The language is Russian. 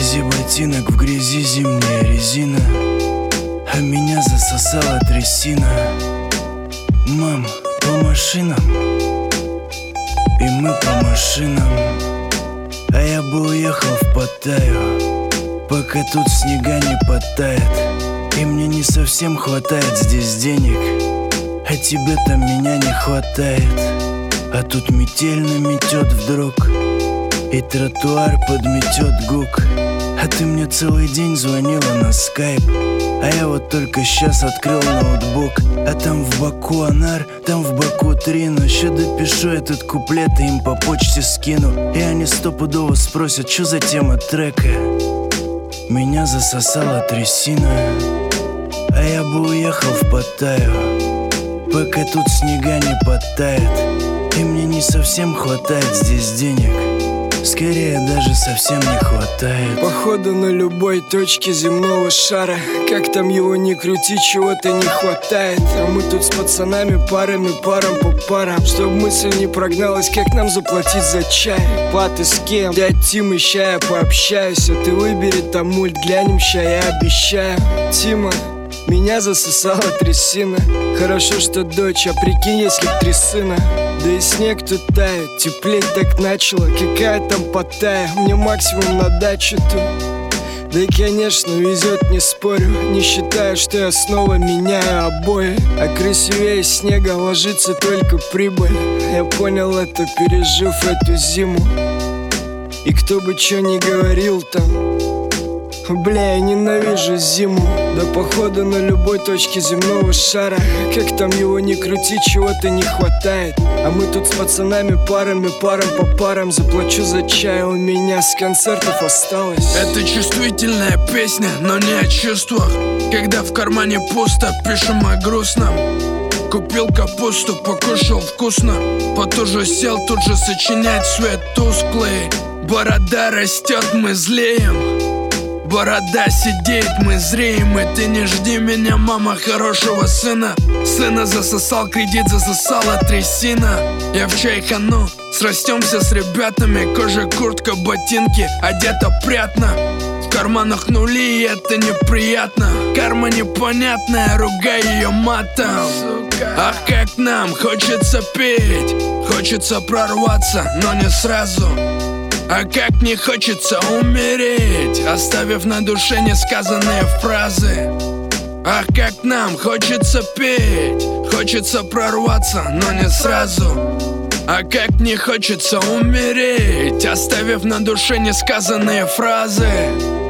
грязи ботинок, в грязи зимняя резина, а меня засосала трясина. Мам, по машинам, и мы по машинам. А я бы уехал в Паттайю, пока тут снега не подтает. И мне не совсем хватает здесь денег, а тебе там меня не хватает. А тут метель наметет вдруг, и тротуар подметет гук. А ты мне целый день звонила на скайп, а я вот только сейчас открыл ноутбук. А там в боку анар, там в боку трину. Ща допишу этот куплет и им по почте скину. И они стопудово спросят, что за тема трека. Меня засосала трясина, а я бы уехал в Паттайю, пока тут снега не подтает. И мне не совсем хватает здесь денег, скорее даже совсем не хватает. Походу на любой точке земного шара, как там его ни крути, чего-то не хватает. А мы тут с пацанами парами, парам по парам, чтоб мысль не прогналась, как нам заплатить за чай. Паты с кем? Дядь Тима, ща я пообщаюсь. А ты выбери там мульт, глянем, ща я обещаю. Тима, меня засосала трясина. Хорошо, что дочь, а прикинь, если б 3 сына. Да и снег тут тает, теплеть так начало. Какая там Паттайя, мне максимум на дачу тут. Да и конечно везет, не спорю, не считаю, что я снова меняю обои. А красивее снега ложится только прибыль. Я понял это, пережив эту зиму. И кто бы чё ни говорил там, бля, я ненавижу зиму. Да походу на любой точке земного шара, как там его ни крути, чего-то не хватает. А мы тут с пацанами парами, парам по парам. Заплачу за чай, у меня с концертов осталось. Это чувствительная песня, но не о чувствах. Когда в кармане пусто, пишем о грустном. Купил капусту, покушал вкусно, потуже сел, тут же сочинять свет тусклый. Борода растет, мы злеем. Борода сидеет, мы зреем. И ты не жди меня, мама, хорошего сына. Сына засосал кредит, засосала трясина. Я в чайхану, срастемся с ребятами. Кожа, куртка, ботинки, одета прятно. В карманах нули, и это неприятно. Карма непонятная, ругай ее матом. Ах, как нам хочется петь, хочется прорваться, но не сразу. А как не хочется умереть, оставив на душе несказанные фразы. Ах, как нам хочется петь, хочется прорваться, но не сразу. А как не хочется умереть, оставив на душе несказанные фразы.